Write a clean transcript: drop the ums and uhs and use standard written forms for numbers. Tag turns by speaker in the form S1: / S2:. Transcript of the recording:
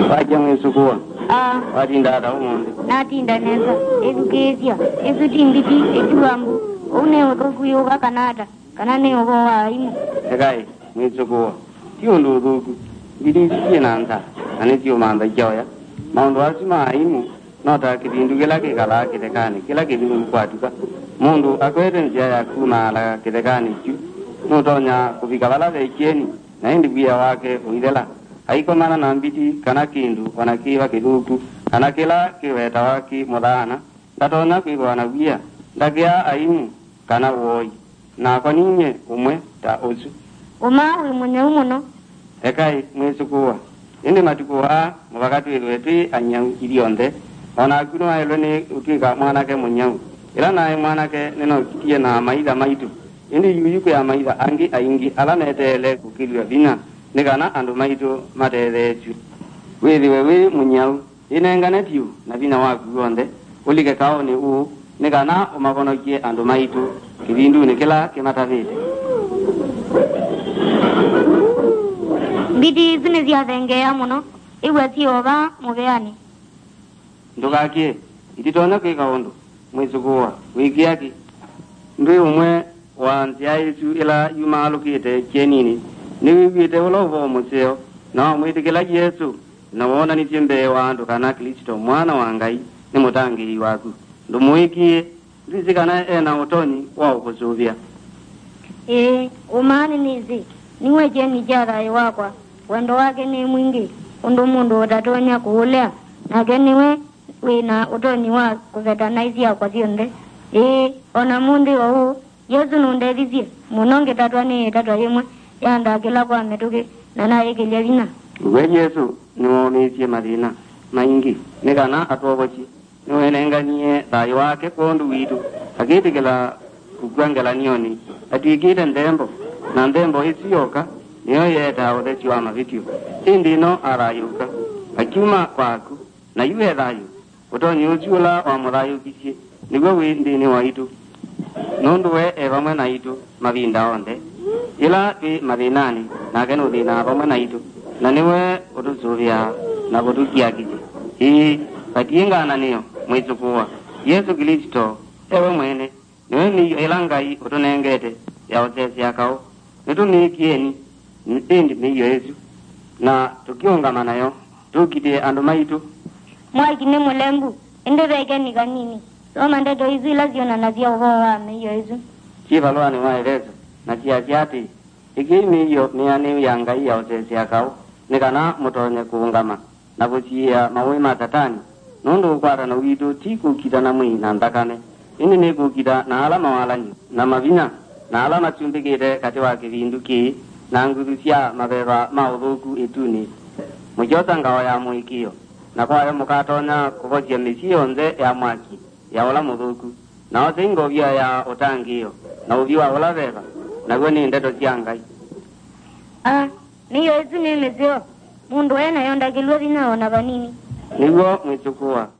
S1: Wacha mwisukuwa.
S2: Watinda da umunde.
S1: Natinda neza. Edukezia. Edutimbiti eduambu. Une otokuyo kanada. Kanane obo waimu.
S2: Ekai mwisukuwa. Tiondo otoku. Bidi sienanta. Anetio manda joya. Maundo asima aimu. Nota kidindu kila kikala kitekani. Kila kidindu kwatuka. Mundu akwete njia ya kuna la kitekani chu. Nutonya kubikabala vecheni. Na hindi kuya wake uidela. Haiko mana nambiti kana kindu wanakiwa kiduku kana kila kiweta waki modana ndatona kwigwana bia ndagia aimu kana woi na kwa ninye umwe ta osu
S1: umawe mwenye umuno
S2: ekai mwesukuwa indi matukuwa mubakati wetu anyau ilionde ona kuno ailone utika mwana ke munyau ila nae mwana ke neno kitie na maida maitu indi yuyuko ya maida angi aingi ala netele kukilwa bina nikana andu maitu matethechu withi wewe munyau inenganetiu na bina waku onde ulike kao ni nikana umakonokie andu maitu kibindu ni kila kimatavite
S1: bidi zine ziathengea muno iwe sioba mubeani
S2: ndugakie ititona kwika undu mwisukuwa wikiaki ndui umwe wa ntia Yesu ila yumalukite chenini ni wibite ulovo museo na mwitikila Yesu na wona ni jembe wandu kana Kristo mwana wa Ngai ni mutangi waku ndumuikie ndizikana ena utoni wa ukuzuvia
S1: umani nizi niwe jeni jara wakwa wendo wake ni mwingi undu mundu utatonya kuulea na geniwe wina utoni wa kuvetanaizia kwa zionde ona mundi wa huu Yesu nundelizie munonge tatwa ni tatwa yemwe yanda kila kwa metuke na naye kilevina
S2: we Yesu niwomisie madina maingi nikana atobochi niwenenganie dai wake kondu witu akitikila kugwangela nioni atikile ndembo na ndembo isiyoka niyo yeta odechwa mavitio indino arayuka akuma kwaku na yuwe dayu utonyi uchula wa murayu kisie niwe windini waitu nunduwe evamwe na itu mavinda onde ila ki madinani na kenu dina vamwe na itu na niwe utuzuvia na kutukia kiji patiengana niyo mwisukuwa Yesu Kristo ewe mwene niwe miyo ilangai utunengete ya osesi yakao nitunikieni indi miyo Yesu na tukiungama nayo tukite andu maitu
S1: mwaikine mulembu ende vegeni kanini Roma ndedo hizu ila ziona na zia uhoa miyo Yesu
S2: chiva loa ni waelezo na chia chiati iki miyo ni ane ya Ngai ya osesi yakao nikana mutonye kuungama na kuchia mawe matatani nundu ukwata na witu tiku kita na mwi na ndakane ini niku kita na alama walanyi na mavina na alama chumbikite kati wa kivindu ki na ngurusia mabeba maudhuku etuni mujota ngawa ya muikio na kwa ya mukatonya kukochia misio nze ya mwaki ya wala mudhuku na osingo vya ya otangio na uviwa wala beba na gweni ndeto cia Ngai
S1: miyo Yesu ni mezio mundu ena yonda kilwa vina ona vanini
S2: niwo mwisukuwa